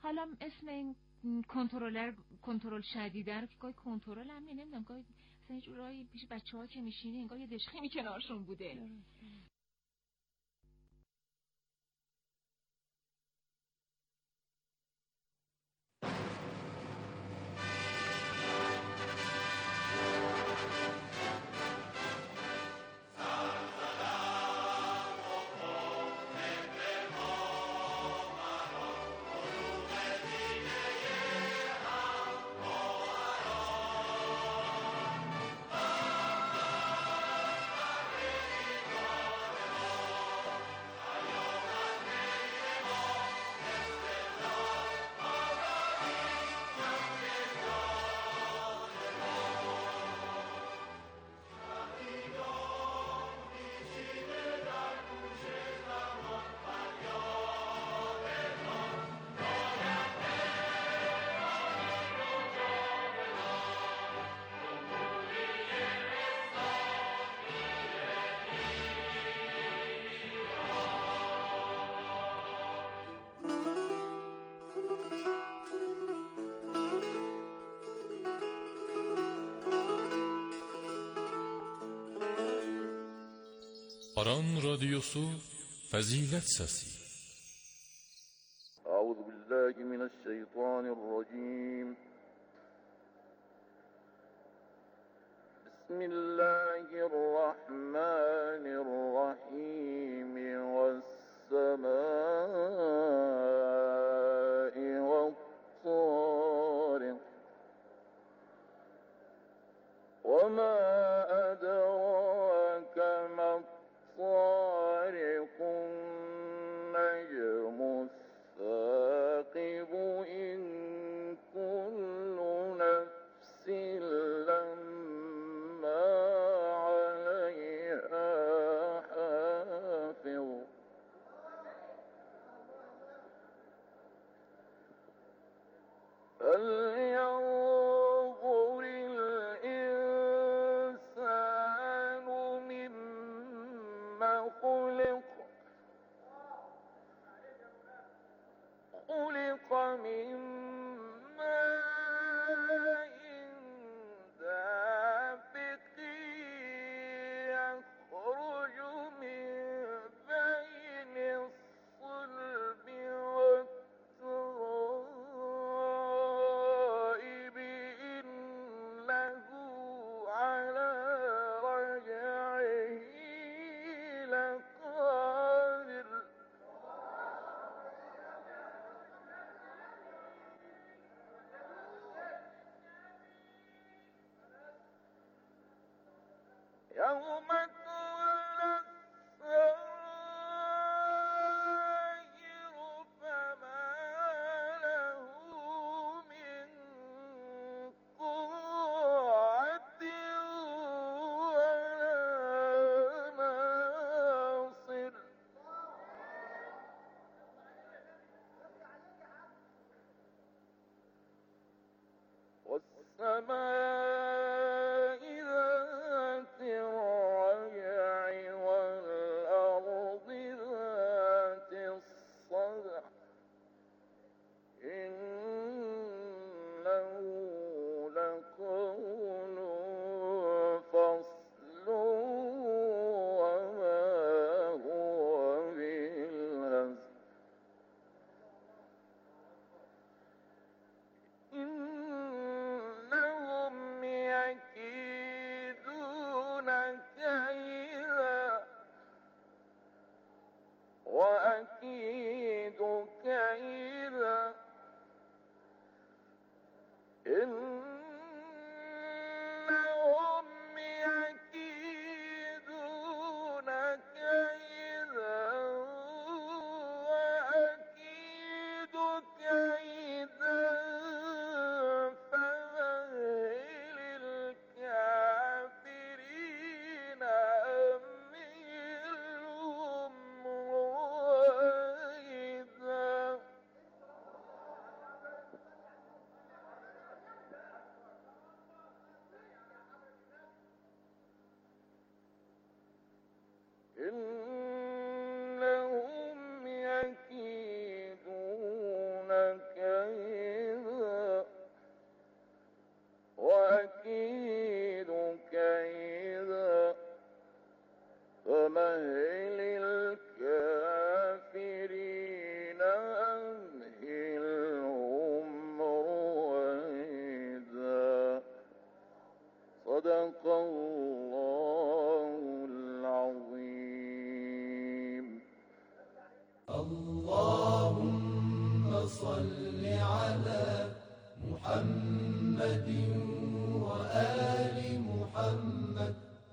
حالا اسم این کنترل شدیده رو که گاهی کنترل هم نمیدونم، گاهی مثلا یه جورایی پیش بچه‌ها که میشینی انگار یه دشخیمی کنارشون بوده. آران رادیوسو فضیلت ساسی. اعوذ بالله من الشیطان الرجیم. بسم الله الرحمن الرحیم. والسماء والطارق وما أدراك ما الطارق النجم الثاقب إن كل نفس لما عليها حافظ. فلينظر الإنسان مما خلق من ماء دافق يخرج من بين الصلب والترائب إنه على رجعه لقادر. يوم تولى السرائر فما له من قوة ولا ناصر. والسماء ذات الرجع والأرض ذات الصدع إنه لقول فصل وما هو بالهزل. إنهم يكيدون كيدا وأكيد كيدا صل على محمد وآل محمد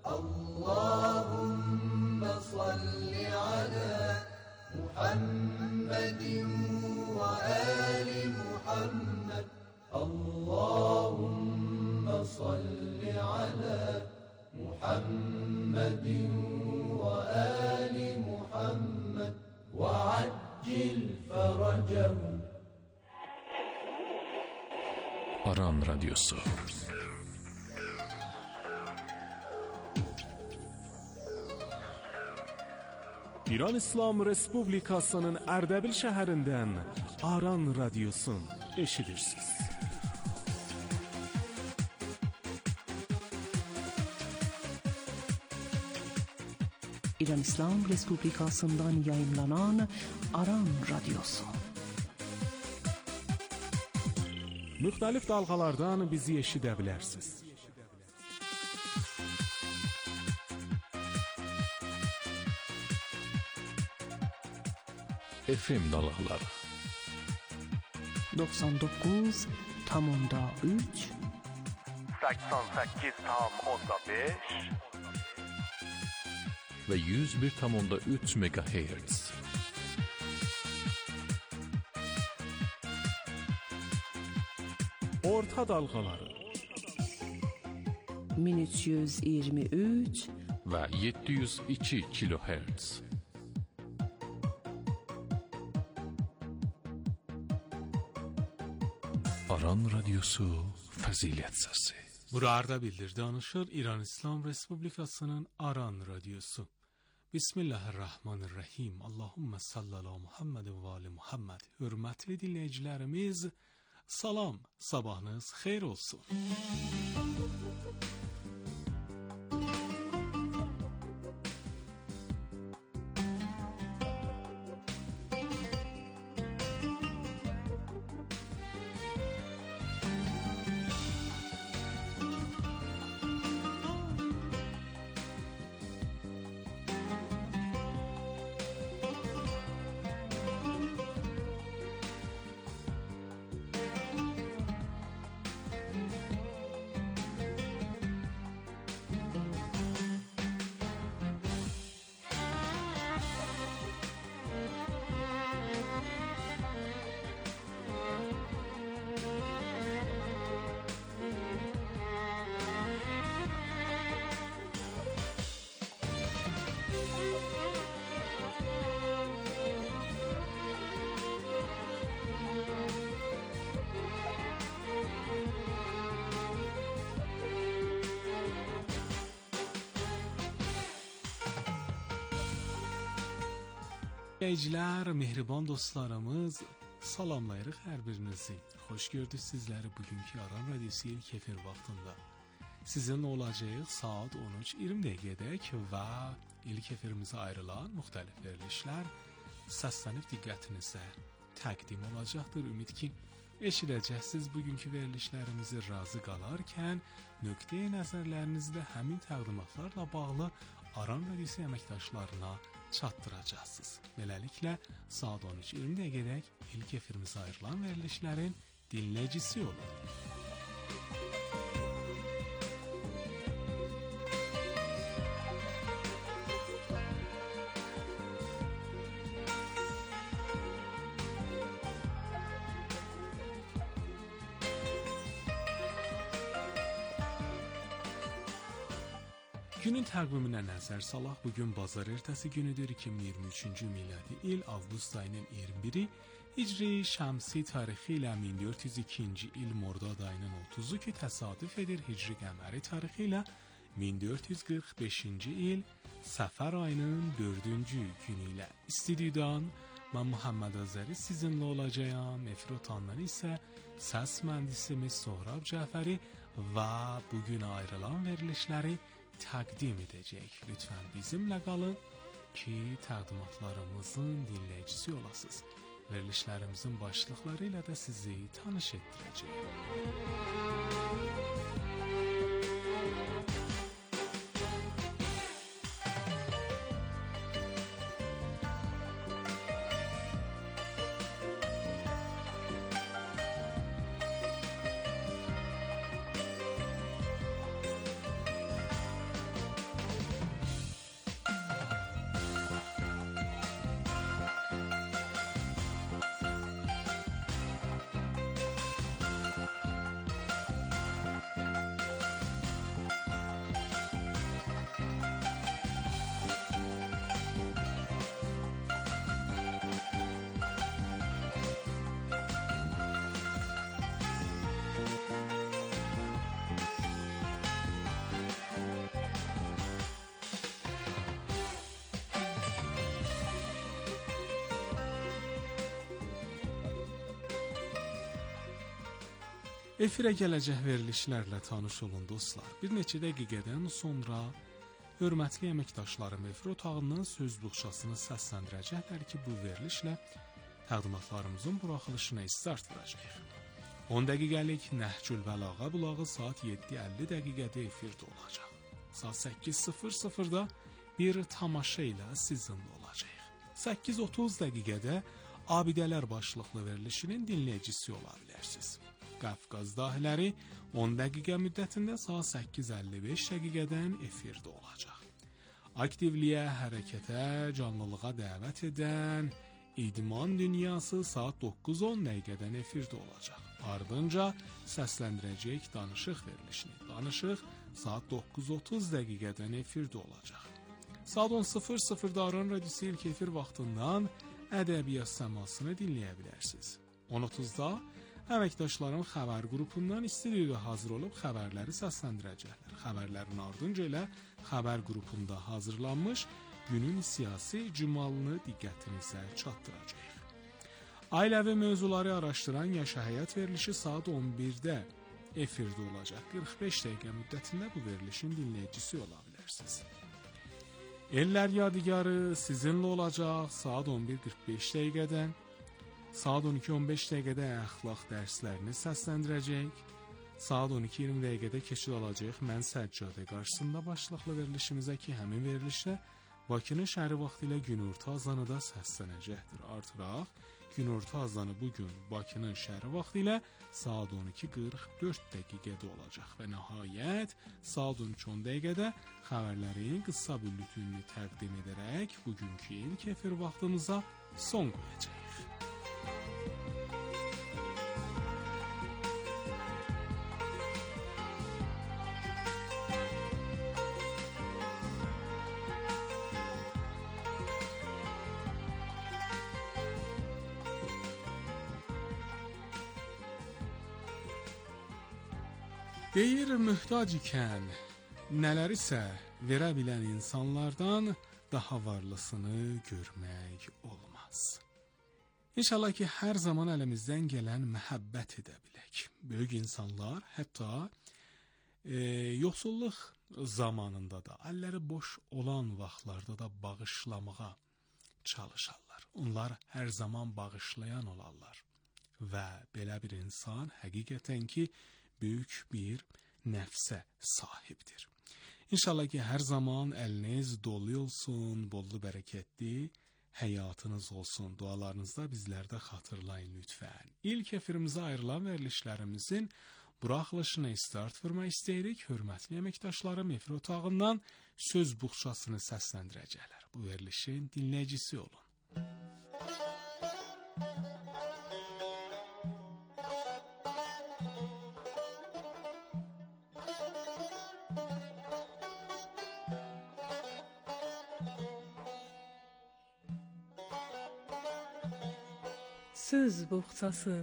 اللهم صل على محمد وآل محمد اللهم صل على محمد وآل محمد وعجل فرجهم. Aran Radyosu. İran İslam Respublikasının Ərdəbil şəhərindən Aran Radyosun eşidirsiniz. İran İslam Respublikasından yayımlanan Aran Radyosu. Müxtəlif dalğalardan bizi eşidə bilərsiniz. FM dalğaları 99.3 88.5 ve 101.3 MHz. Orta dalğaları 1323 ve 702 kHz. Aran Radyosu Fəzilət Səsi. Burada bildir danışır İran İslam Respublikasının Aran Radyosu. Bismillahirrahmanirrahim. Allahümme sallallahu Muhammed ve ali Muhammed. Hürmetli dinleyicilerimiz, salam, sabahınız xeyir olsun. Dinleyiciler, mehriban dostlarımız, salamlayırıq hər birinizi. Xoş gördük sizləri bugünkü Aran Radyosu ilk efir vaxtında. Sizinlə olacağıq saat 13:20 dəqiqədək və ilk efirimizə ayrılan müxtəlif verilişlər səslənib diqqətinizə təqdim olacaqdır. Ümid ki, eşidəcəksiniz bugünkü verilişlərimizi razı qalarkən nöqteyi nəzərlərinizi də həmin təqdimatlarla bağlı Aran Radyosu əməkdaşlarına çatdıracaqsınız. Beləliklə, saat 13:20 dəqiqədək ilk efirimizə ayrılan verilişlərin dinləyicisi olun. Günün təqviminə nəzər salaq. Bugün bazar ertəsi günüdür. 2023-cü miladi il avqust ayının 21-i, Hicri şəmsi tarixi ilə 1402-ci il Mordad ayının 30-u ki təsadüf edir Hicri qəməri tarixi ilə 1445-ci il Səfər ayının 4-cü günü ilə. İstudiyudan mən Muhammed Azəri sizinlə olacağım. Efir otandan isə səs mühəndisimiz Sohrab Cəfəri və bugün ayrılan verilişləri təqdim edəcək. Lütfən bizimlə qalın ki, təqdimatlarımızın dinləyicisi olasınız. Verilişlərimizin başlıqları ilə də sizi tanış etdirəcək. Efirə gələcək verilişlərlə tanış olun dostlar. Bir neçə dəqiqədən sonra hörmətli əməkdaşlarım efir otağından söz buxşasını səsləndirəcəklər ki, bu verilişlə təqdimatlarımızın buraxılışına start verəcəyik. 10 dəqiqəlik Nəhcül Bəlağə bulağı saat 7:50 dəqiqədə efirdə olacaq. Saat 8:00-da bir tamaşa ilə sizinlə olacaq. 8:30 dəqiqədə Abidələr başlıqlı verilişinin dinləyicisi ola bilərsiniz. Qafqaz dahiləri 10 dəqiqə müddətində saat 8:55 dəqiqədən efirdə olacaq. Aktivliyə, hərəkətə, canlılığa dəvət edən İdman Dünyası saat 9:10 dəqiqədən efirdə olacaq. Ardınca səsləndirəcək danışıq verilişini. Danışıq saat 9:30 dəqiqədən efirdə olacaq. Saat 10:00-da Aran Radiosu ilk efir vaxtından ədəbiyyat səmasını dinləyə bilərsiniz. 10:30-da əməkdaşlarım xəbər qrupundan istudiyada hazır olub xəbərləri səsləndirəcəklər. Xəbərlərin ardınca ilə xəbər qrupunda hazırlanmış günün siyasi cümalını diqqətinizə çatdıracaq. Ailəvi mövzuları araşdıran Yaşa Həyat verilişi saat 11-də efirdə olacaq. 45 dəqiqə müddətində bu verilişin dinləyicisi ola bilərsiniz. Ellər Yadigarı sizinlə olacaq saat 11:45 dəqiqədən. Saat 12:15 dəqiqədə əxlaq dərslərini səsləndirəcək. Saat 12:20 dəqiqədə keçid alacaq Mən Səccadə qarşısında başlıqlı verilişimizə ki, həmin verilişdə Bakının şəhəri vaxtı ilə günorta azanı da səslənəcəkdir. Artıraq, günorta azanı bugün Bakının şəhəri vaxtı ilə saat 12:44 dəqiqədə olacaq və nəhayət saat 13:10 dəqiqədə xəbərlərin qısa bülletenini təqdim edərək bugünkü ilk efir vaxtımıza son qoyacağıq. Deyir mühtac ikən nələrisə verə bilən insanlardan daha varlısını görmək olmaz. İnşallah ki, hər zaman əlimizdən gələn məhəbbət edə bilək. Böyük insanlar hətta yoxsulluq zamanında da, əlləri boş olan vaxtlarda da bağışlamağa çalışarlar. Onlar hər zaman bağışlayan olarlar. Və belə bir insan həqiqətən ki, böyük bir nəfsə sahibdir. İnşallah ki, hər zaman əliniz dolu olsun, bollu bərəkətli həyatınız olsun. Dualarınızda bizlərdə xatırlayın lütfən. İlk efirimizə ayrılan verilişlərimizin buraxılışına start vermək istəyirik. Hörmətli əməkdaşlarım efir otağından söz buxşasını səsləndirəcəklər. Bu verilişin dinləyicisi olun. Söz buxçası.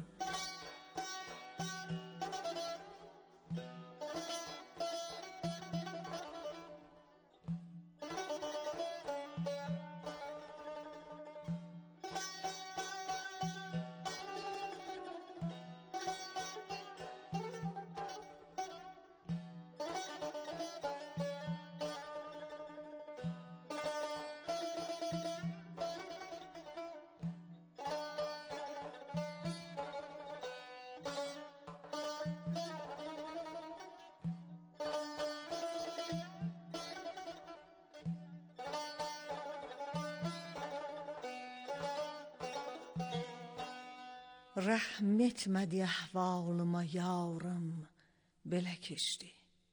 Rəhm etmədi əhvalıma yarım, belə keçdi.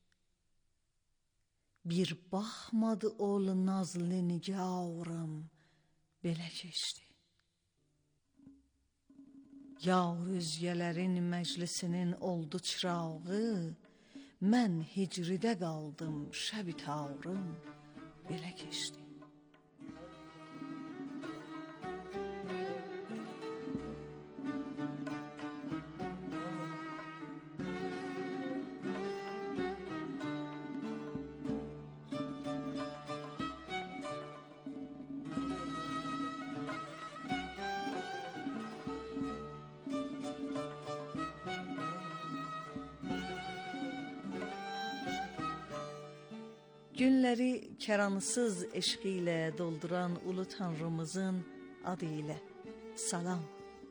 Bir baxmadı ol nazlı nigarım, belə keçdi. Yar üzgələrin məclisinin oldu çırağı, mən hicridə qaldım şəbi tarım, belə keçdi. Günləri kəransız eşqi ilə dolduran ulu tanrımızın adı ilə salam.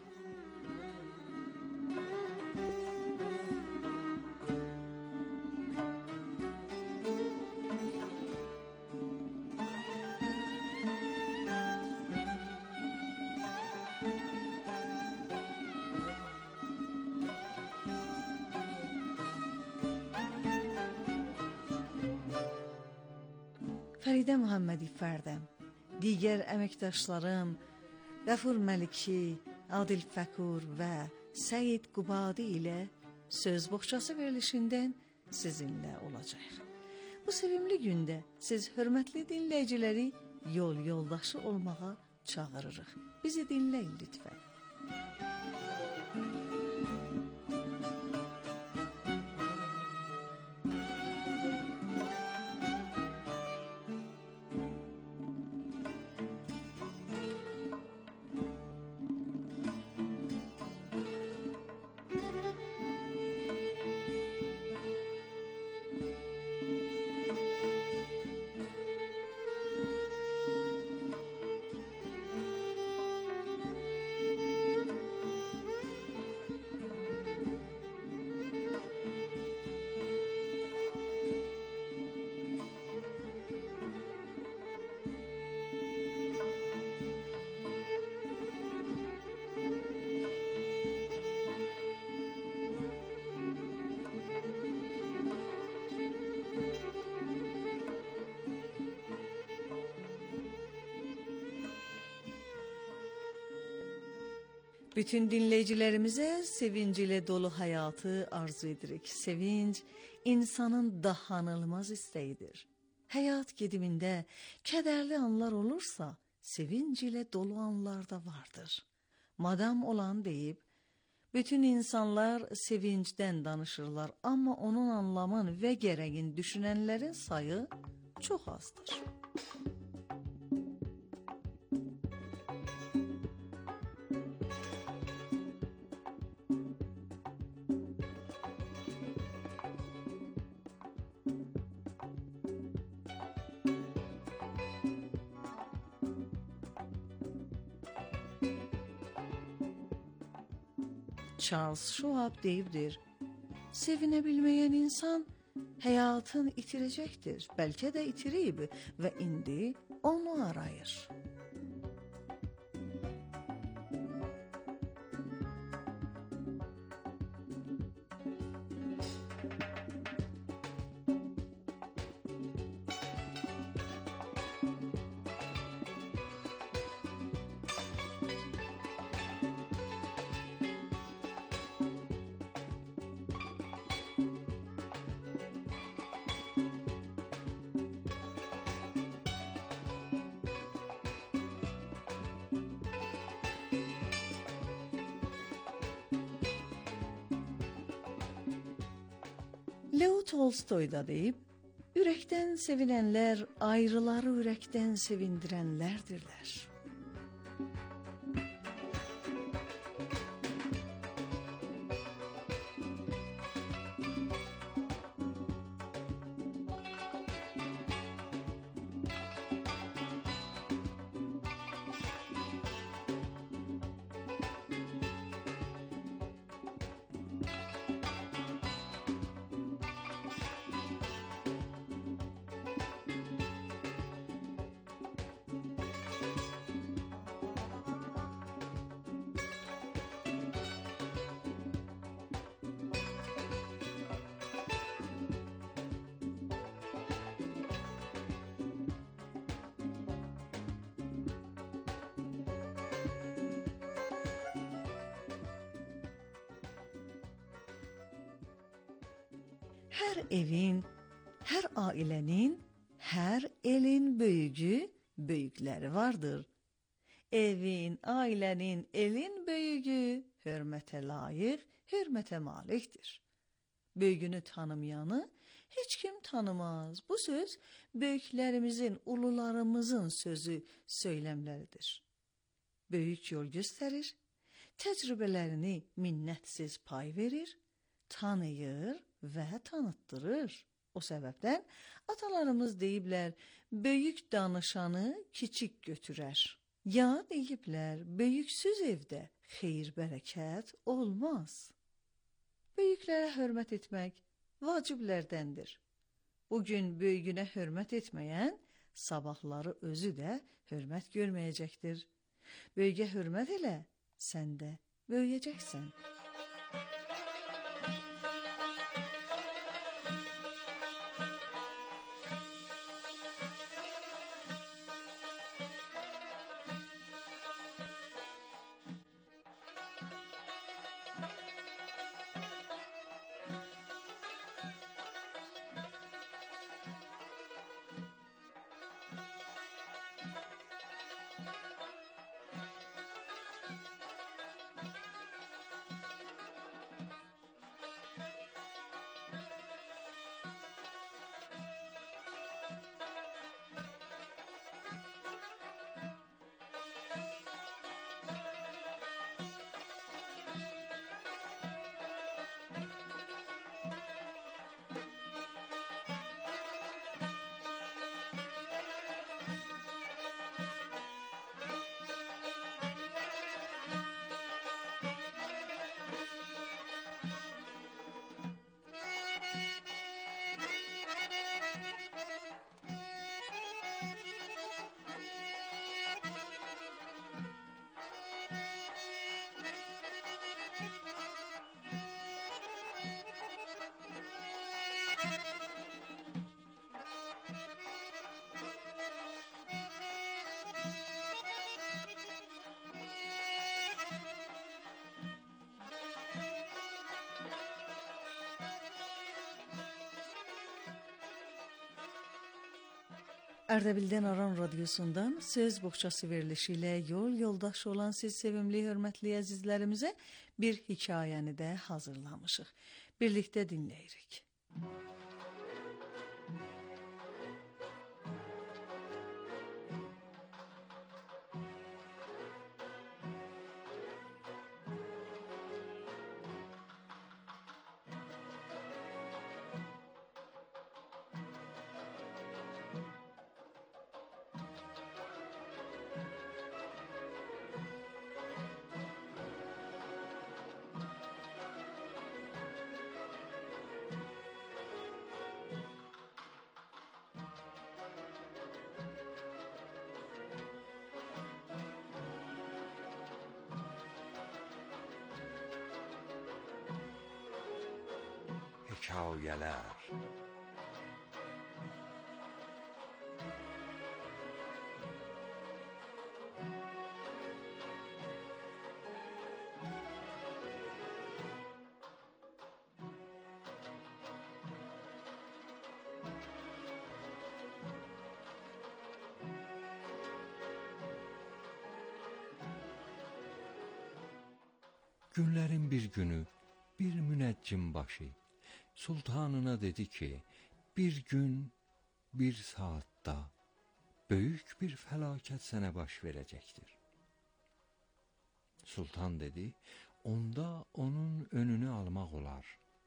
Fəridə Muhammedi Fərdəm, digər əməkdaşlarım Qəfur Məliki, Adil Fəkur və Səyid Qubadi ilə söz boğçası verilişindən sizinlə olacaq. Bu sevimli gündə siz hörmətli dinləyiciləri yol yoldaşı olmağa çağırırıq. Bizi dinləyin lütfən. Bütün dinləyicilərimizə sevinc ilə dolu həyatı arzu edirik. Sevinc insanın dahanılmaz istəyidir. Həyat gedimində kədərli anlar olursa, sevinc ilə dolu anlar da vardır. Madam olan deyib, bütün insanlar sevincdən danışırlar, amma onun anlamın və gərəyin düşünənlərin sayı çox azdır. Charles Schwab deyibdir, sevinə bilməyən insan həyatını itirəcəkdir, bəlkə də itirib və indi onu arayır. Leo Tolstoy da deyib, ürəkdən sevinənlər ayrıları ürəkdən sevindirənlərdirlər. Hər evin, hər ailənin, hər elin böyüyü, böyükləri vardır. Evin, ailənin, elin böyüyü hörmətə layiq, hörmətə malikdir. Böyüyünü tanımayanı heç kim tanımaz. Bu söz böyüklərimizin, ulularımızın sözü, söyləmləridir. Böyük yol göstərir, təcrübələrini minnətsiz pay verir, tanıyır və tanıtdırır. O səbəbdən atalarımız deyiblər, böyük danışanı kiçik götürər. Ya deyiblər, böyüksüz evdə xeyir bərəkət olmaz. Böyüklərə hörmət etmək vaciblərdəndir. Bugün böyüyünə hörmət etməyən, sabahları özü də hörmət görməyəcəkdir. Böyüyə hörmət elə, sən də böyüyəcəksən. Ərdəbildən Aran Radiosundan söz boğçası verilişi ilə yol yoldaşı olan siz sevimli, hörmətli əzizlərimizə bir hekayəni də hazırlamışıq. Birlikdə dinləyirik. Hekayələr. Günlərin bir günü bir münəccim başı sultanına dedi ki, bir gün, bir saatda böyük bir fəlakət sənə baş verəcəkdir. Sultan dedi, onda onun önünü almaq olar.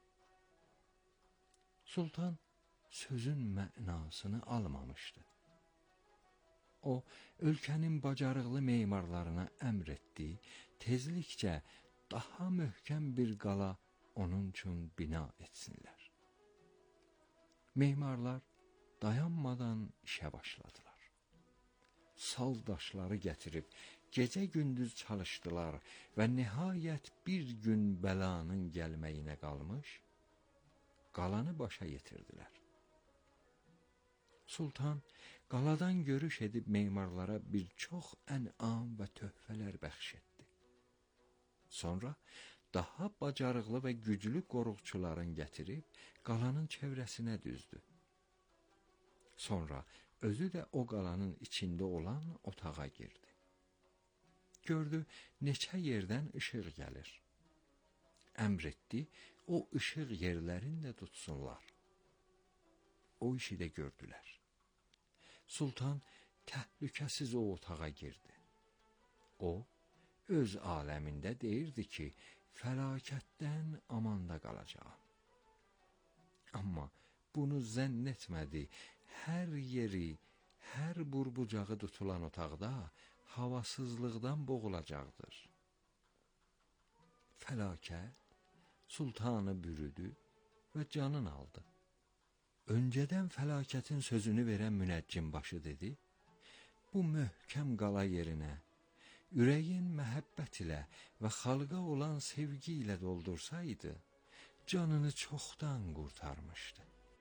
Sultan sözün mənasını almamışdı. O, ölkənin bacarıqlı memarlarına əmr etdi, tezlikcə daha möhkəm bir qala onun üçün bina etsinlər. Memarlar dayanmadan işə başladılar. Sal daşları gətirib gecə-gündüz çalışdılar və nəhayət bir gün bəlanın gəlməyinə qalmış, qalanı başa yetirdilər. Sultan qaladan görüş edib memarlara bir çox ənam və töhfələr bəxş etdi. Sonra daha bacarıqlı və güclü qoruqçuların gətirib qalanın çevrəsinə düzdü. Sonra özü də o qalanın içində olan otağa girdi. Gördü, neçə yerdən işıq gəlir. Əmr etdi, o işıq yerlərini də tutsunlar. O işi də gördülər. Sultan təhlükəsiz o otağa girdi. O, öz aləmində deyirdi ki, fəlakətdən amanda qalacağam. Amma bunu zənn etmədi. Hər yeri, hər burbucağı tutulan otaqda havasızlıqdan boğulacaqdır. Fəlakət sultanı bürüdü və canın aldı. Öncədən fəlakətin sözünü verən münəccimbaşı dedi: bu möhkəm qala yerinə ürəyin məhəbbət ilə və xalqa olan sevgi ilə doldursaydı, canını çoxdan qurtarmışdı.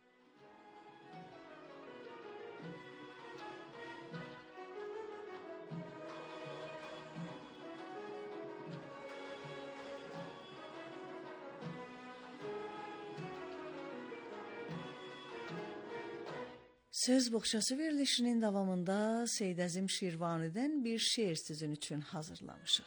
Söz boğçası verilişinin davamında Seyid Əzim Şirvani'dən bir şeir sizin üçün hazırlamışıq.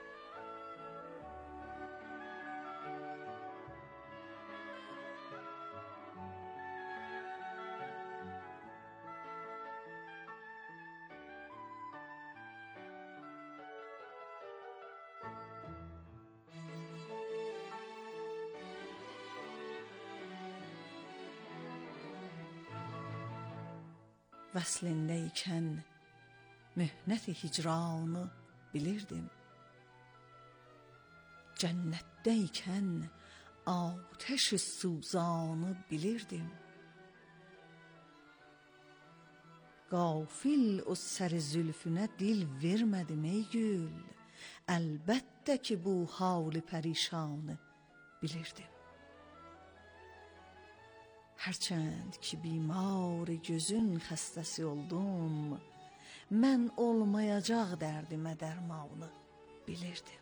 Vəslindəykən möhnət-i hicranı bilirdim. Cənnətdəykən atəş-i suzanı bilirdim. Qafil o səri zülfünə dil vermədim ey gül. Əlbəttə ki bu hal-i pərişanı bilirdim. Hərçənd ki bimar gözün xəstəsi oldum, mən olmayacaq dərdimə dərmanı bilirdim.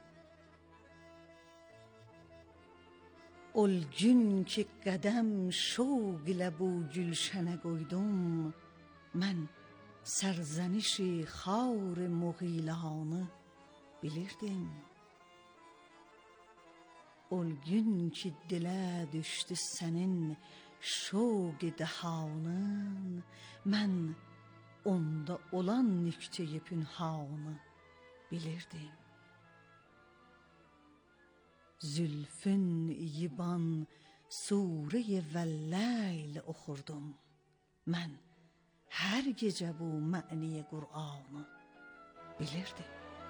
Ol gün ki qədəm şoq ilə bu gülşənə qoydum, mən sərzənişi xar muğilanı bilirdim. Ol gün ki dilə düşdü sənin şoq-i dəhanın, mən onda olan nüktə-i pünhanı bilirdim. Zülfün yiban surə-i vəlləyl oxurdum, mən hər gecə bu mə'ni Qur'anı bilirdim.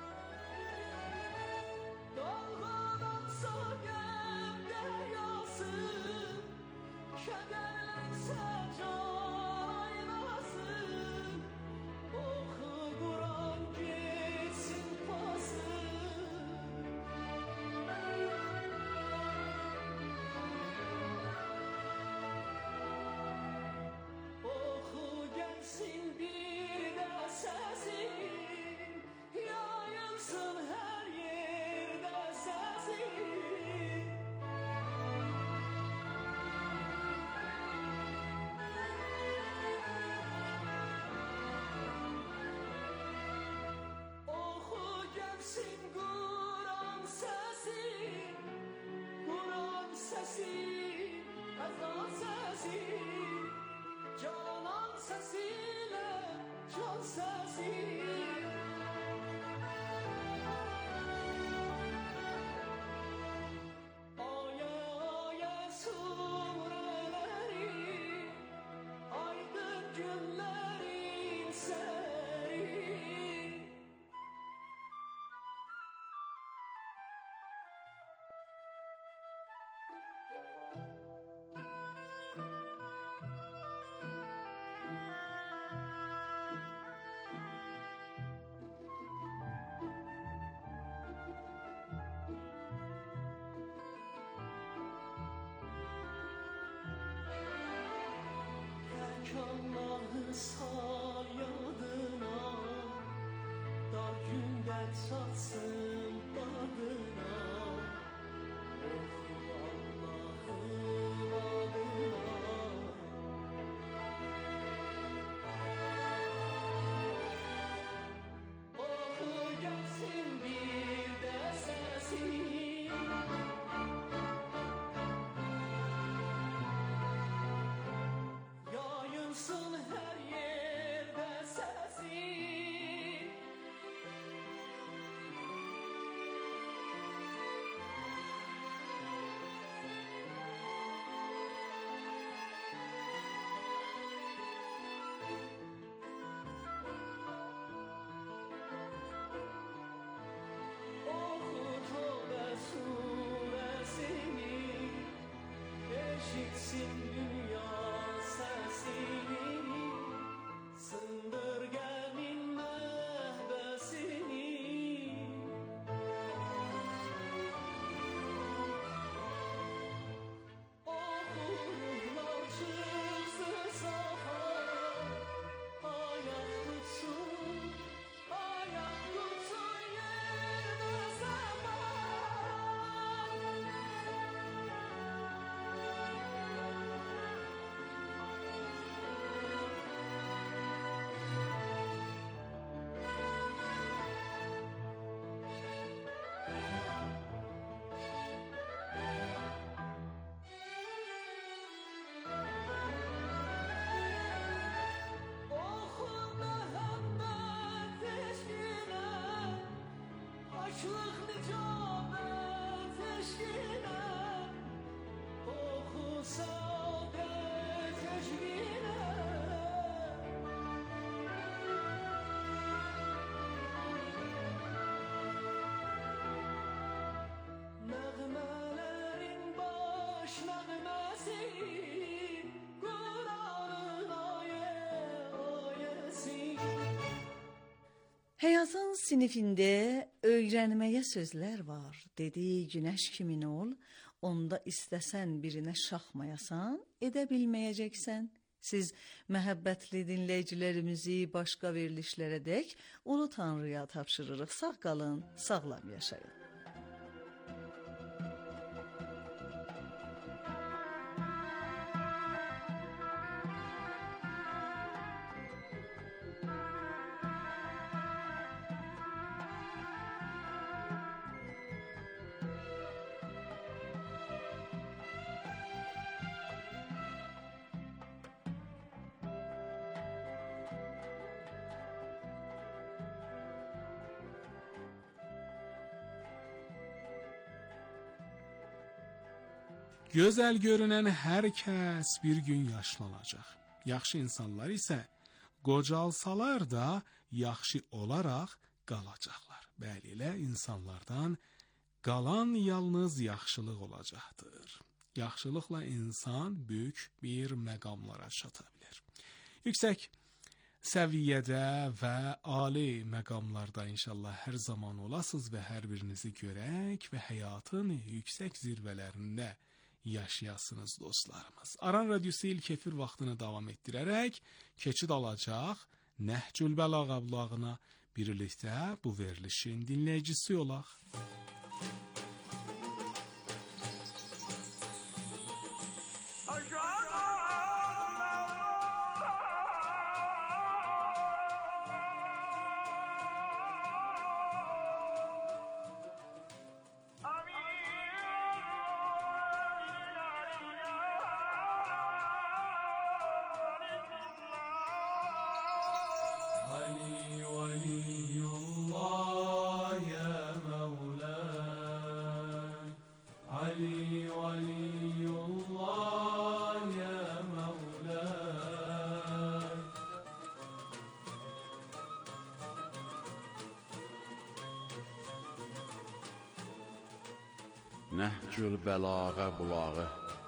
Allah'ın sayadına, dar günde çatsın dadına. Oku Allah'ın adına. Oku gelsin bir de sesin. Yayılsın her yerde sesin. düşmənməsin Qur'anın ayəsi Həyatın sinifində öyrənməyə sözlər var. Dedi günəş kimin ol, onda istəsən birinə şaxmayasan, edə bilməyəcəksən. Siz məhəbbətli dinləyicilərimizi başqa verilişlərə dək Ulu Tanrıya tapşırırıq. Sağ qalın, sağlam yaşayın. Gözəl görünən hər kəs bir gün yaşlanacaq. Yaxşı insanlar isə qocalsalar da yaxşı olaraq qalacaqlar. Beləliklə insanlardan qalan yalnız yaxşılıq olacaqdır. Yaxşılıqla insan böyük bir məqamlara çata bilər. Yüksək səviyyədə və ali məqamlarda inşallah hər zaman olasınız və hər birinizi görək və həyatın yüksək zirvələrində yaşayasınız dostlarımız. Aran Radiosu ilk efir vaxtını davam etdirərək keçid alacaq Nəhcül Bəlağə blağına birlikdə bu verilişin dinləyicisi olaq. علي ولي الله يا مولاي علي ولي الله يا مولاي Nəhcül Bəlağə bulağı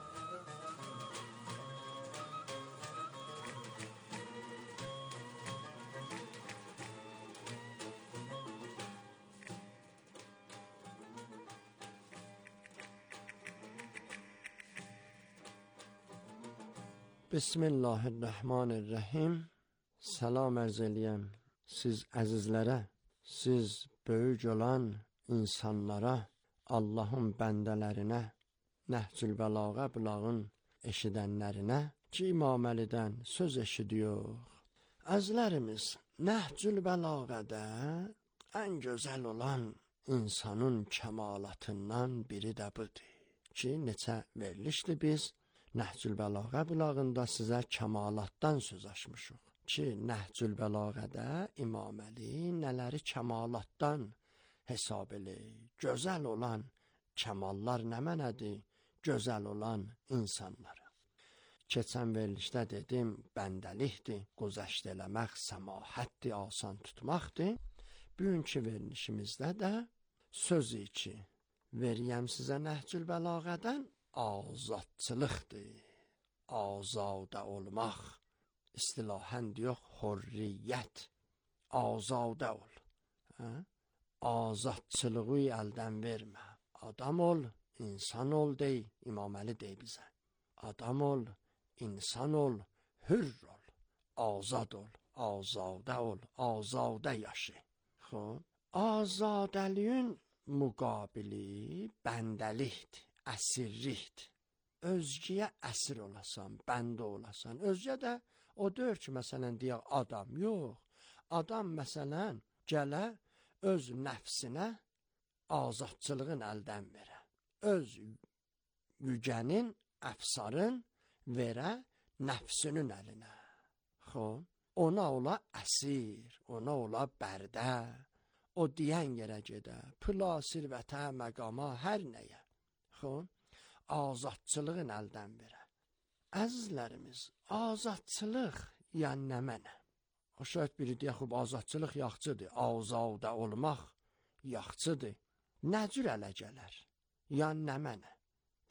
Bismillahirrahmanirrahim. Salam ərz eləyəm siz əzizlərə, siz böyük olan insanlara, Allahın bəndələrinə, Nəhcül Bəlağə bulağın eşidənlərinə ki, İmam Əlidən söz eşidiyor. Əzizlərimiz, Nəhcül Bəlağədə ən gözəl olan insanın kəmalatından biri də budur ki, neçə verilişdir biz Nəhcül Bəlağə bulağında sizə kəmalatdan söz açmışıq ki, Nəhcül Bəlağədə İmam Əli nələri kəmalatdan hesab eləyir. Gözəl olan kəmallar nə mənədir? Gözəl olan insanlara. Keçən verilişdə dedim, bəndəlikdir, quzəşt eləmək, səmahətdir, asan tutmaqdır. Bugünkü verilişimizdə də sözü ki, veriyəm sizə Nəhcül Bəlağədən azadçılıqdır, azadə olmaq, istilahən yox, hürriyyət, azadə ol. Azadçılığı əldən vermə, adam ol, insan ol dey, İmam Əli dey bizə. Adam ol, insan ol, hür ol, azad ol, azadə ol, azadə yaşı. Azadəliyin müqabili bəndəlikdir. Əsirlikdir. Özgəyə əsir olasan, bəndə olasan. Özgə də o deyir ki, məsələn, deyək adam. Yox, adam məsələn gələ öz nəfsinə azadçılığın əldən verə. Öz yücənin, əfsarın verə nəfsinin əlinə. Ona ola əsir, ona ola bərdə. O deyən yerə gedə, pula, sirvətə, məqama, hər nəyə. Azadçılığın əldən verə. Əzizlərimiz, azadçılıq yəni nə mənə? O şəhət biri deyək, azadçılıq yaxçıdır, azadə olmaq yaxçıdır. Nə cür ələ gələr? Yəni nə mənə? Bax,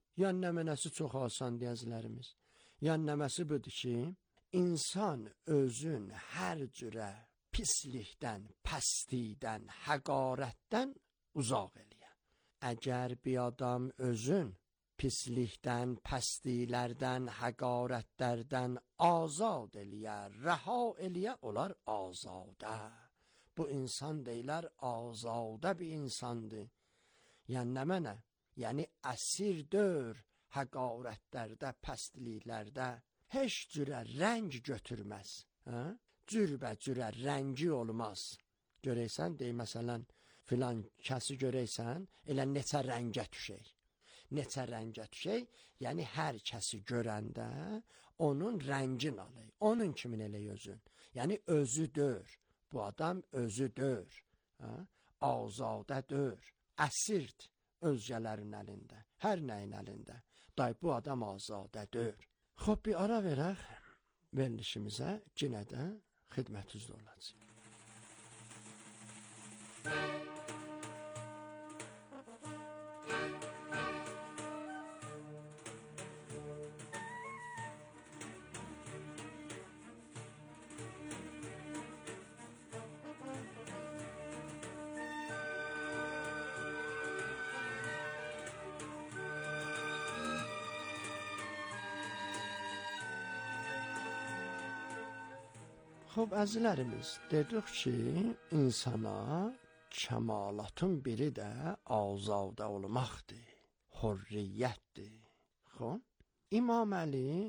Yənnəməsi çox asan deyəzlərimiz. Yənnəməsi budur ki, insan özün hər cürə pislikdən, pəstlikdən, həqarətdən uzaq eləyə. Əgər bir adam özün pislikdən, pəstliklərdən, həqarətlərdən azad eləyə, rəha eləyə, olar azadə. Bu insan deyilər azadə bir insandır. Yəni nə mənə? Yəni əsir dör həqarətlərdə, pəstliklərdə heç cürə rəng götürməz. Cürbəcürə rəngi olmaz. Görəysən, deyil məsələn, filan kəsi görəysən, elə neçə rəngə düşək. Neçə rəngə düşək, yəni hər kəsi görəndə onun rəngin alay. Onun kimin elə özün. Yəni özü dör. Bu adam özü dör. Azadə dör. Əsirdir özgələrin əlində. Hər nəyin əlində. Day bu adam azadə dör. Xob bir ara verək. Verilişimizə yenə də xidmətinizdə olacaq. Xob əzizlərimiz, dedik ki, insana kəmalatın biri də azadə olmaqdır, hürriyyətdir. Xob, İmam Əli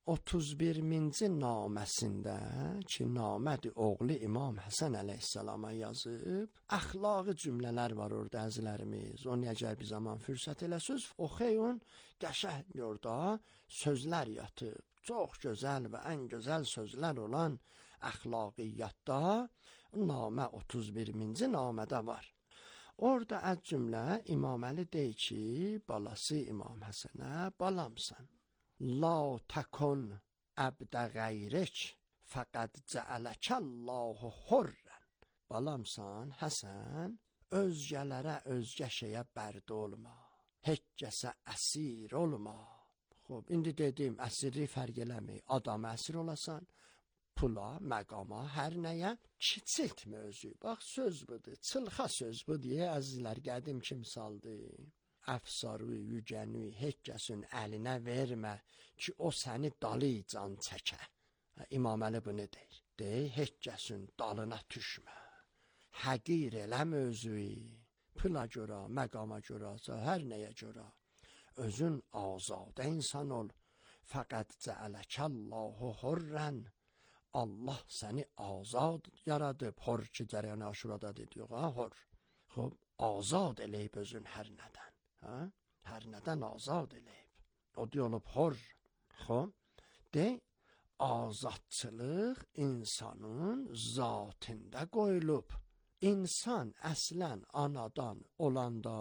31-ci naməsində ki, namədir oğlu İmam Həsən əleyhissalama yazıb, əxlaqi cümlələr var orada əzizlərimiz. Onu əgər bir zaman fürsət eləsiniz, oxuyun, qəşəng orada sözlər yatıb. Çox gözəl və ən gözəl sözlər olan əxlaqiyyatda namə 31-ci namədə var. Orada az cümlə İmam Əli deyir ki, balası İmam Həsənə, balamsan. La təkun əbdə qeyrək fəqəd cəələkəllahu hurrən. Balamsan, Həsən, özgələrə, özgə şeyə bərdə olma. Heç kəsə əsir olma. Xob, indi dedim, əsirlik fərq eləmir. Adam əsir olasan, pula, məqama, hər nəyə kiçiltmə özü. Bax, söz budur, çılxa söz bu deyə əzizlər qədim ki misaldır. Əfsarı, yügəni, heç kəsin əlinə vermə ki, o səni dalıcan çəkə. İmam Əli bunu deyir. Deyir, heç kəsin dalına düşmə. Həqir eləmə özü. Pula görə, məqama görə, hər nəyə görə. Özün azadə insan ol. Fəqət cəələkəllahu hurrən. Allah səni azad yaradıb. Hor ki, cəryanı aşurada dedik, hor. Xob, azad eləyib özün hər nədən. Hər nədən azad eləyib. O deyilib hor. Xob, dey, azadçılıq insanın zatında qoyulub. İnsan əslən anadan olanda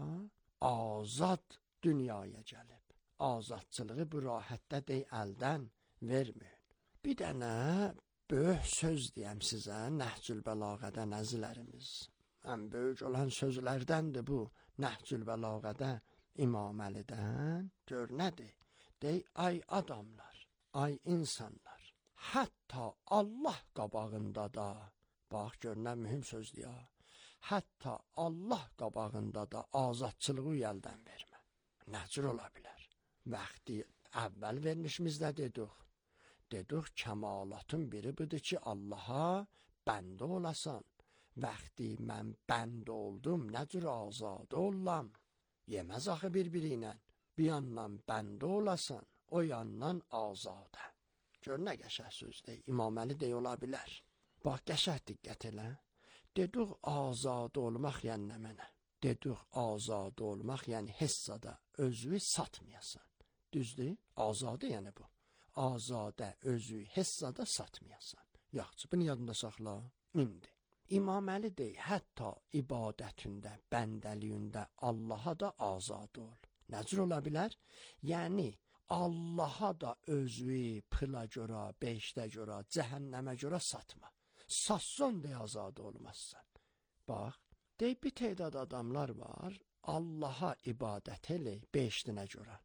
azad dünyaya gəlib. Azadçılığı bu rahətdə dey əldən vermir. Bir dənə böyük söz deyəm sizə, Nəhcül Bəlağədə nəzlərimiz. Ən böyük olan sözlərdəndir bu Nəhcül Bəlağədə İmam Əlidən. Gör nədir? Dey, ay adamlar, ay insanlar, hətta Allah qabağında da, bax gör nə mühüm sözdür ya, hətta Allah qabağında da azadçılığı əldən vermə. Nəcür ola bilər? Vaxtı əvvəl vermişimizdə dedik. Dedik, kəmalatın biri budur ki, Allaha bəndə olasan. Vaxtı mən bənd oldum, nə cür azadə olam? Yeməz axı bir-biri ilə. Bir yandan bəndə olasan, o yandan azadə. Gör nə qəşəng sözdür, İmam Əli deyə ola bilər. Bax, qəşəng diqqət elə. Dedik, azadə olmaq yəni nə mənə? Dedik, azadə olmaq yəni hessada özünü satmayasan. Düzdür? Azadə yəni bu. Azadə özü hessada satmayasan. Yaxşı, bunu yadında saxla. İndi. İmam Əli deyir, hətta ibadətində, bəndəliyində Allaha da azad ol. Nəcür ola bilər? Yəni, Allaha da özü pıla görə, beşdə görə, cəhənnəmə görə satma. Satson deyə azad olmazsan. Bax, deyib bir tədad adamlar var, Allaha ibadət elə beşdinə görə.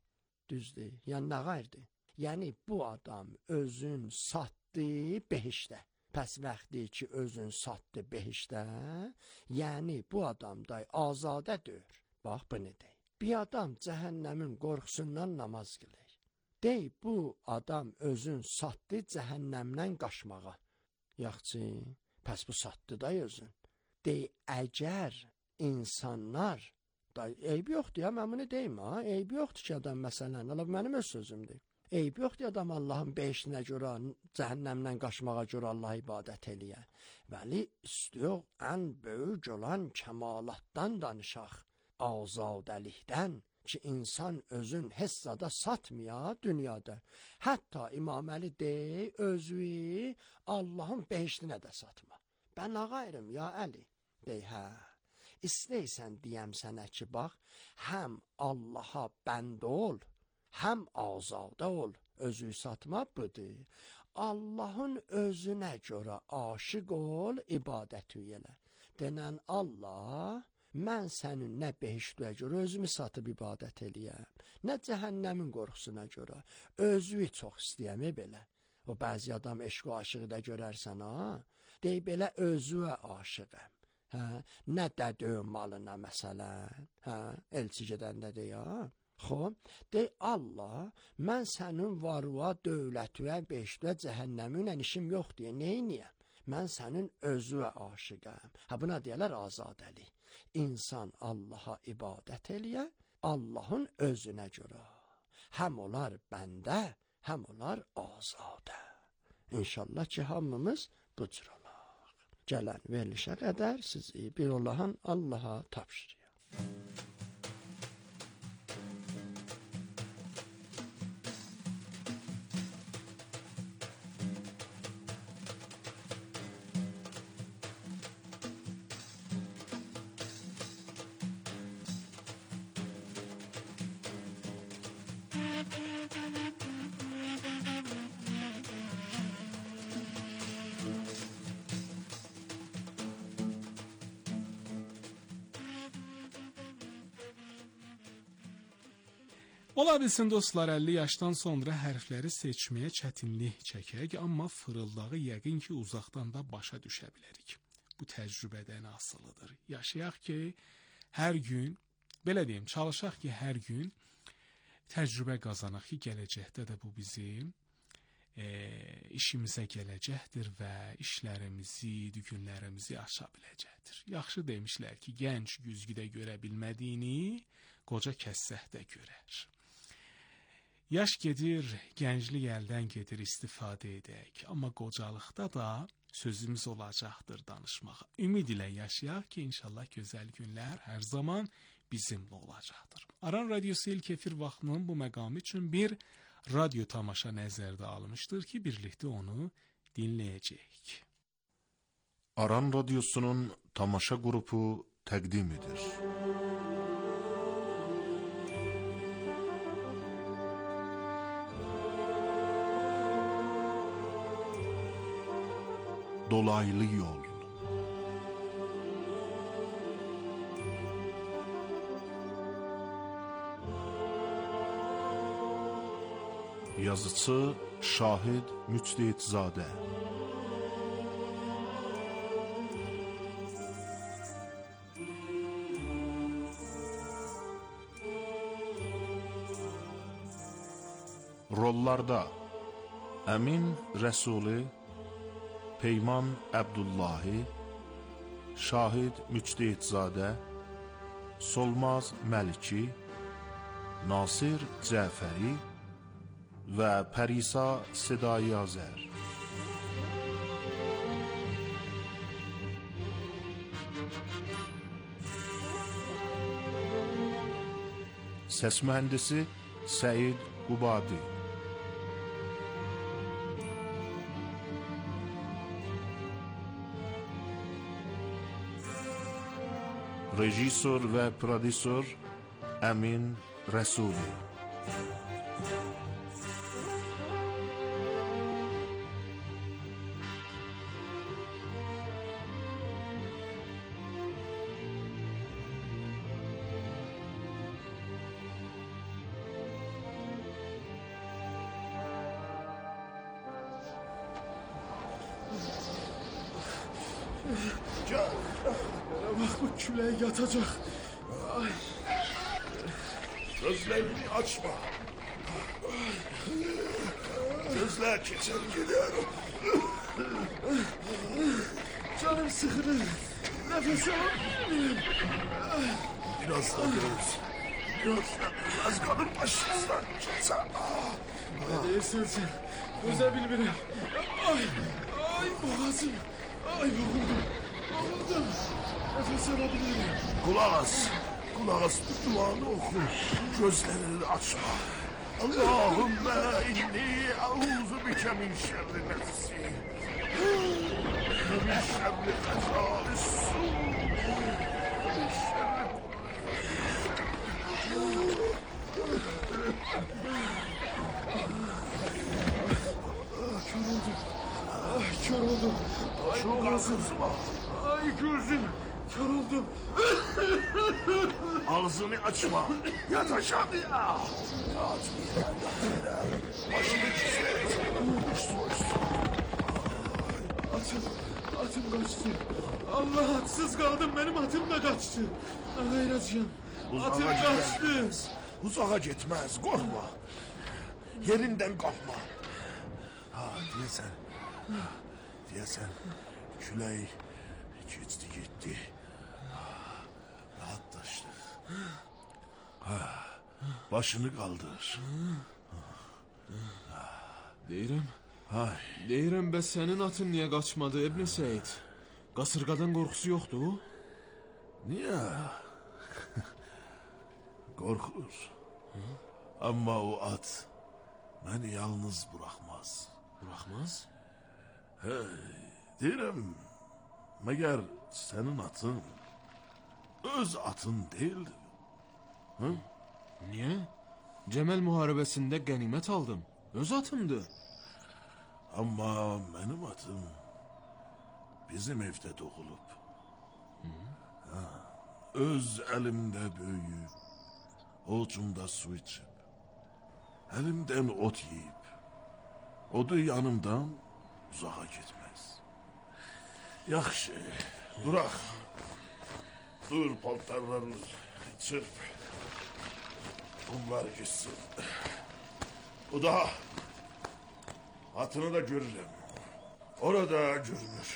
Düzdür? Yəni nə qayırdı? Yəni bu adam özün satdı behişdə. Pəs vaxtı ki özün satdı behişdə, yəni bu adam da azadə deyir. Bax bu nə deyir? Bir adam cəhənnəmin qorxusundan namaz qılır. Dey bu adam özün satdı cəhənnəmdən qaçmağa. Yaxçı, pəs bu satdı da özün. Dey əgər insanlar da eyb yoxdur ya, mən bunu deyim ha. Eyb yoxdur ki adam məsələn, ala mənim öz sözümdür. Eyb yoxdur adam Allahın behiştinə görə, cəhənnəmdən qaçmağa görə Allah ibadət eləyə. Vəli istiyor ən böyük olan kəmalatdan danışaq. Azadəlikdən ki insan özün hessada satmaya dünyada. Hətta İmam Əli dey özü Allahın behiştinə də satma. Ben ağayrım ya Əli. Dey hə. İstəysən deyəm sənə ki bax, həm Allaha bənd ol, həm azadə ol. Özü satma budur. Allahın özünə görə aşiq ol, ibadət elə. Denən Allah, mən sənin nə behiştliyə görə özümü satıb ibadət eləyəm, nə cəhənnəmin qorxusuna görə. Özü çox istəyəm belə. O bəzi adam eşq və aşığı da görərsən ha. Dey belə özüə aşıqəm. Hə, nə dədöv malına məsələn, hə, elçi gedəndə de ya. Xoş, dey Allah, mən sənin varlığa, dövlətinə, beşliyə, cəhənnəminlə işim yoxdur, neyniyəm? Mən sənin özüə aşıqəm. Hə, buna deyərlər azadəlik. İnsan Allaha ibadət eləyə, Allahın özünə görə. Həm olar bəndə, həm olar azadə. İnşallah ki, hamımız bu cür olaq. Gələn verilişə qədər sizi bir olan Allaha tapşırıyor. Ola bilsin dostlar, 50 yaşdan sonra hərfləri seçməyə çətinlik çəkək, amma fırıldağı yəqin ki uzaqdan da başa düşə bilərik. Bu təcrübədən asılıdır. Yaşayaq ki hər gün, belə deyim, çalışaq ki hər gün təcrübə qazanaq ki gələcəkdə də bu bizim işimizə gələcəkdir və işlərimizi, düğünlərimizi aşa biləcəkdir. Yaxşı demişlər ki, gənc güzgüdə görə bilmədiyini qoca kəssəhdə görər. Yaş gedir, gənclik əldən gedir, istifadə edək. Amma qocalıqda da sözümüz olacaqdır danışmağa. Ümid ilə yaşayaq ki, inşallah gözəl günlər hər zaman bizimlə olacaqdır. Aran Radyosu il kefir vaxtının bu məqamı üçün bir radyo tamaşa nəzərdə alınmışdır ki, birlikdə onu dinləyəcəyik. Aran Radyosu'nun tamaşa qrupu təqdim edir. Dolaylı yol. Yazıcı Şahid Müctehidzadə. Rollarda Əmin Rəsuli, Peyman Əbdullahi, Şahid Müctehidzadə, Solmaz Məliki, Nasir Cəfəri və Pərisa Sedai Azər. Səs mühəndisi Səid Qubadi. Rejisor və prodüsor Əmin Rəsuli. bu külək yatacaq. Ay. Gözlerini açma. Gözler geçer gider. Canım sıkılır. Nefes alamıyorum. Biraz da biraz kalın başınızdan çıksa. Ne değilsin sen? Öze bilmirəm. Ay boğazım. Ay boğuldum. Nefes alabilirim. Kulak as bu duanı oku. Gözlerini açma. Allahümme inni euzu bike min şerri nefsi. Min şerri fezalis su. Min şerri... Kör oldum. Ay boğazım. Ay gözüm. Kör oldum. Ağzını açma. Yat aşağı ya. Başını çizerek. Atım kaçtı. Allah atsız kaldım. Benim atım da kaçtı. Ay Razcan. Atım kaçtı. Uzağa gitmez. Korkma. Yerinden kalkma. Diyesen küley geçti gitti. Rahatlaştık. Başını kaldır. Deyirəm, bəs sənin atın niyə qaçmadı İbn Seyd? Qasırğadan qorxusu yoxdur? Niye? Korkur. Ama o at beni yalnız bırakmaz. Bırakmaz? Deyirəm, məgər sənin atın öz atın değildi. Niye? Cəməl müharibəsində qənimət aldım. Öz atımdı. Ama benim atım bizim evde doğulup. Öz elimde büyüyüp, ovucumda su içip, elimden ot yiyip, odu yanımdan uzağa gitmez. Yaxşı, durak. Dur paltarlarını çırp. Bunlar gitsin. Bu da atını da görürüm. Orada görünür.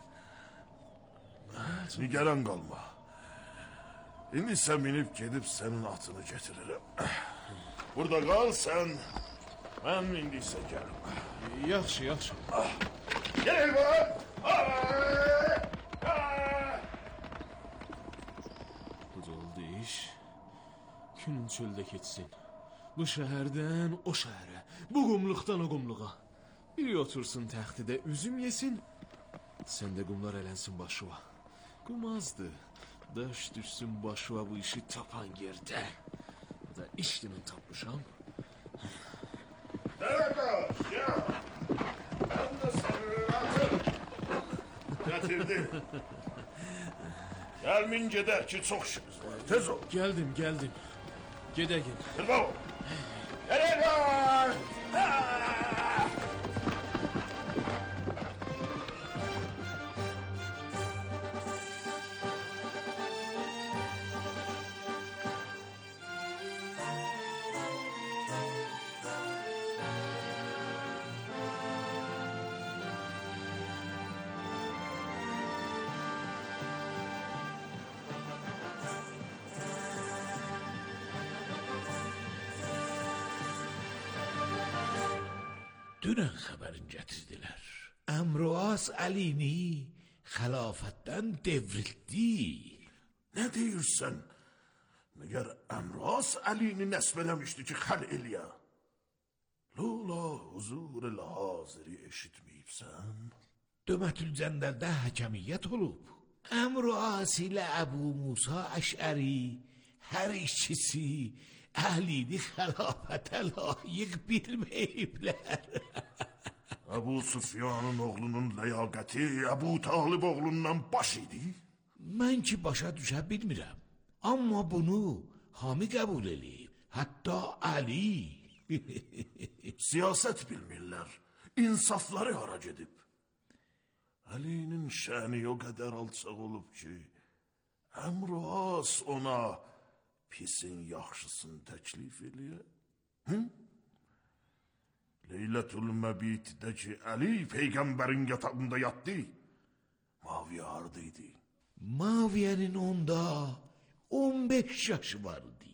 Nigaran kalma. İndi sen binip gidip senin atını getiririm. Burada kal sen. Ben indiyse gelirim. Yaxşı. Gel Elvan! Oldu iş. Günün çöldə keçsin. Bu şəhərdən o şəhərə, bu qumluqdan o qumluğa. Biri otursun təxtidə üzüm yesin, sən də qumlar ələnsin başıva. Qum azdır, daş düşsün başıva bu işi tapan yerdə. Da işdimin tapmışam. Nerede? Ya! Ben de senin atım. Getirdim. Gelmeyince der ki çok işimiz var. Tez ol. Geldim. Gedəgin. Dur baba. Nereye var? Dünən xəbərin gətirdilər. Əmruas Əlini xilafətdən devrildi. Ne diyorsun? Meğer Emras Ali'ni nesbelemişti ki hal Elia. Lula huzur-el haziri eşitmeyipsen. Dömətül Cəndəldə həkəmiyyət olub. Əmruas ilə Əbu Musa Əşəri hər ikisi Əlini xilafətə layiq bilməyiblər. Ebu Süfyan'ın oğlunun ləyaqəti Ebu Talib oğlundan baş idi. Mən ki başa düşə bilmirəm. Amma bunu hamı qəbul eləyib. Hətta Ali. Siyaset bilmirlər. İnsafları hara gedib. Ali'nin şəni o qədər alçaq olub ki, Həmraz ona pisin yaxşısını təklif eləyə. Leylətul Məbitdə ki, Əli Peyğəmbərin yatağında yatdı. Muaviyə haradaydı? Muaviye'nin onda 15 yaşı vardı.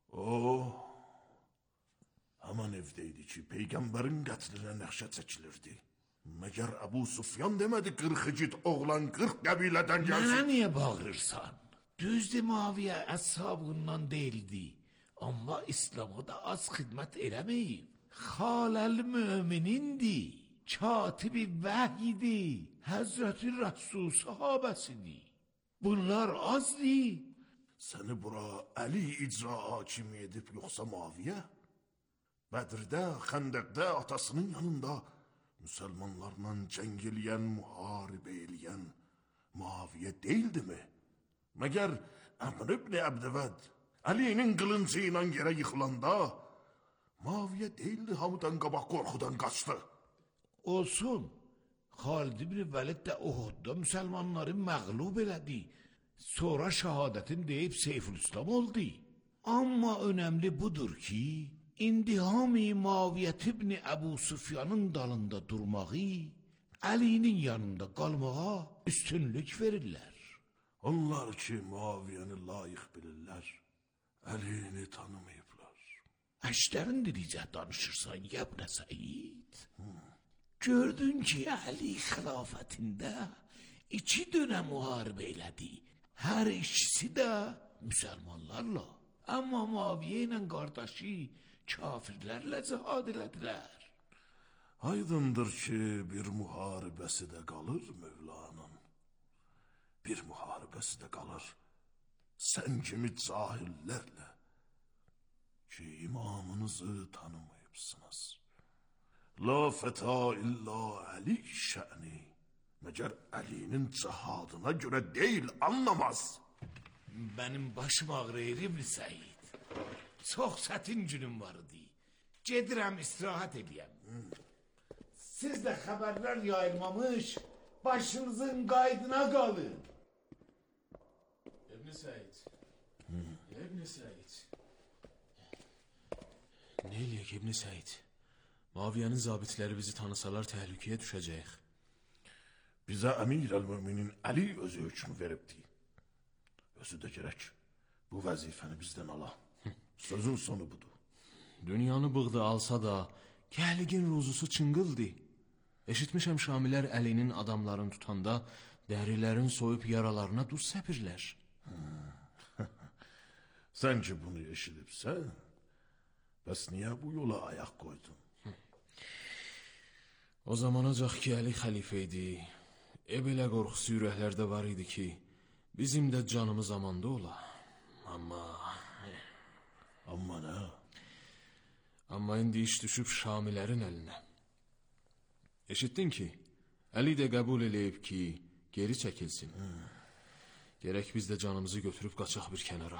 Haman evdeydi ki, Peyğəmbərin qətlinə nəxşə çəkilirdi. Məgər Əbu Sufyan demədi 40 igid oğlan 40 qəbilədən gəlsin? Mənə niyə bağırırsan? Düzdür, Muaviye əshabından deyildi. Amma İslam'a da az xidmət eləməyib. Xaləl möminindi, katibi vəhidi, Həzrəti Rəsul sahabəsidir. Bunlar azdı. Səni bura Əli icra hakimi edib yoxsa Muaviyə? Bədirdə, Xəndəqdə atasının yanında müsəlmanlarla cəng eləyən, müharibə eləyən Muaviyə deyildimi? Məgər Əmr ibn Əbdəvəd Əlinin qılıncı ilə yerə yıxılanda Muaviyə deyildi, hamıdan qabaq qorxudan qaçdı. Olsun, Xalid ibn Vəlid də Uhudda müsəlmanları məğlub elədi. Sonra şəhadətim deyib Seyfülislam oldu. Amma önəmli budur ki, İndi hamı Muaviyyət ibn Əbu Sufyanın dalında durmağı, Əlinin yanında qalmağa üstünlük verirlər. Onlar ki, Muaviyyəni layiq bilirlər, Əlini tanımayıblar. Əşlərin dilicə danışırsan, Yəbnə Səid. Gördün ki, Əli xilafətində 2 dönəm müharibə elədi. Hər ikisi də müsəlmanlarla. Amma Muaviyyə ilə qardaşı kafirlərlə cihad elədilər. Aydındır ki, bir müharibəsi də qalır Mövlanın. Bir müharibəsi də qalır sən kimi cahillərlə ki, imamınızı tanımayıbsınız. La fəta illa Əli şəni. Məgər Əlinin cihadına görə deyil, anlamaz. Mənim başım ağrıyır İbn Səid. Çox çətin günüm vardı. Gedirəm istirahət edəyəm. Siz də xəbərlər yayılmamış, başınızın qaydına qalın. İbn Səid. İbn Səid. Nə eləyək İbn Səid? Muaviyyənin zabitləri bizi tanısalar təhlükəyə düşəcəyik. Bizə Əmir əl-Müminin Əli özü hökmü veribdi. Özü də gərək bu vəzifəni bizdən ala. Sözün sonu budur. Dünyanı bığda alsa da, kəhlikin ruzusu çıngıldı. Eşitmişəm Şamilər Əlinin adamlarını tutanda, dərilərin soyub yaralarına duz səpirlər. Sən ki bunu eşidibsən, bəs niyə bu yola ayaq qoydun? O zamanacaq ki, Əli xəlifə idi, belə qorxusu ürəklərdə var idi ki, bizim də canımız amanda ola. Amma nə? Amma indi iş düşüb Şamilərin əlinə. Eşitdin ki, Əli də qəbul eləyib ki, geri çəkilsin. Gərək biz də canımızı götürüb qaçaq bir kənara.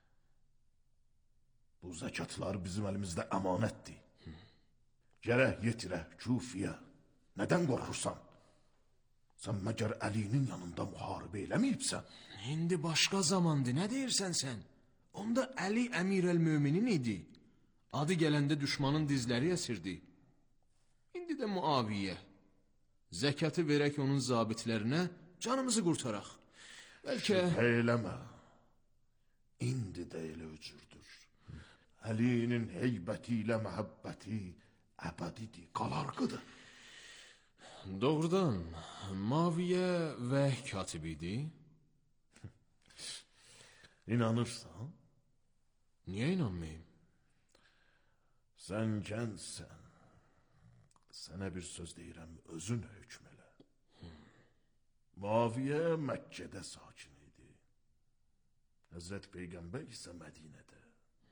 Bu zəkatlar bizim əlimizdə əmanətdir. Gərək yetirə, Kufiyə. Nədən qorxursan? Sən məgər Əlinin yanında müharibə eləməyibsən? İndi başqa zamandır, nə deyirsən sən? Onda Əli Əmir əl-Müminin idi. Adı gələndə düşmanın dizləri əsirdi. İndi də Muaviyyə. Zəkatı verək onun zabitlərinə, canımızı qurtaraq. Bəlkə... Şübhə eləmə. İndi də elə öcürdür. Əlinin heybəti ilə məhəbbəti əbədidir, qalarqıdır. Doğrudan, Muaviyyə vəhy katibi idi. İnanırsan? Niyə inanmayayım? Sən gənsən. Sənə bir söz deyirəm, özün hökm elə. Muaviyyə Məkkədə sakin idi. Həzrət Peyğəmbər isə Mədinədə.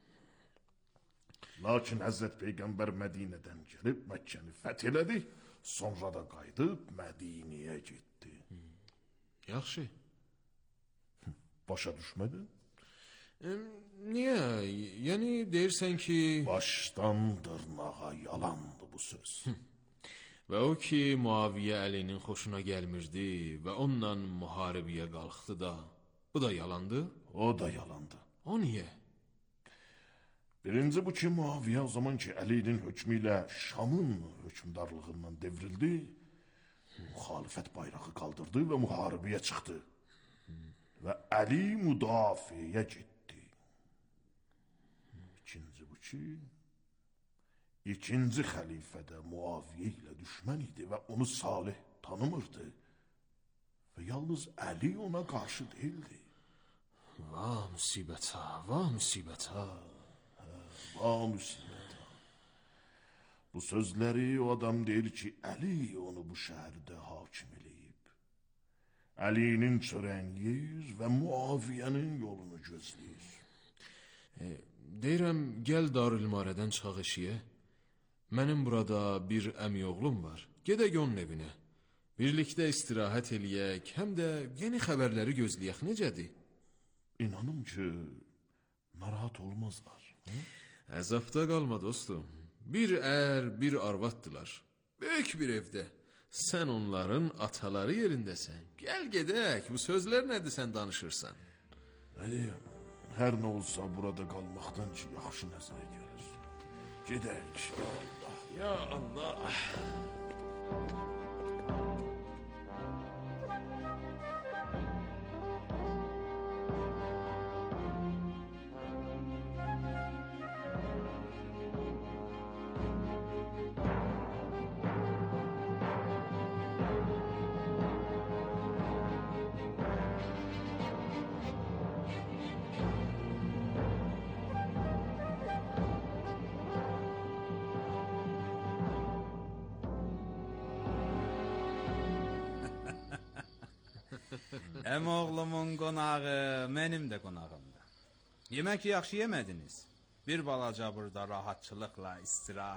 Lakin Həzrət Peyğəmbər Mədinədən gəlib Məkkəni fəth elədi, sonra da qayıdıb Mədinəyə getdi. Yaxşı. Başa düşmədin? Niyə? Yəni deyirsən ki... Başdan dırnağa yalandı bu söz. Və o ki, Muaviyyə Əlinin xoşuna gəlmirdi və onunla müharibəyə qalxdı da, Bu da yalandı? O da yalandı. O niye? Birinci bu ki Muaviye o zaman ki Ali'nin hükmüyle Şam'ın hükümdarlığından devrildi. Muhalefet bayrağı kaldırdı ve muharebeye çıktı. Ve Ali müdafiye gitti. İkinci bu ki ikinci halifede Muaviye ile düşman idi ve onu salih tanımırdı. Ve yalnız Ali ona karşı değildi. Va musibet ha, va musibet ha. Va musibet ha. Bu sözleri o adam değil ki Ali onu bu şehirde hakim eləyib. Ali'nin çörengiz ve Muaviye'nin yolunu gözləyir. Deyirəm, gəl Darülmarədən çıxaq eşiyə. Mənim burada bir əmi oğlum var. Gedək onun evinə. Birlikdə istirahət eləyək, həm də yeni xəbərləri gözləyək. Necədir? İnanım ki, narahat olmazlar. Əzabda qalma dostum. Bir bir arvaddılar. Böyük bir evdə. Sən onların ataları yerindəsən. Gəl gedək, bu sözlər nədir sən danışırsan? Her ne olsa burada kalmaktan ki yaxşı nəzərə gəlir. Gedək, ya Allah, ya Allah. Hem oğlumun qonağı, mənim də qonağımdır. Yemək yaxşı yemədiniz. Bir balaca burada rahatçılıqla istirahət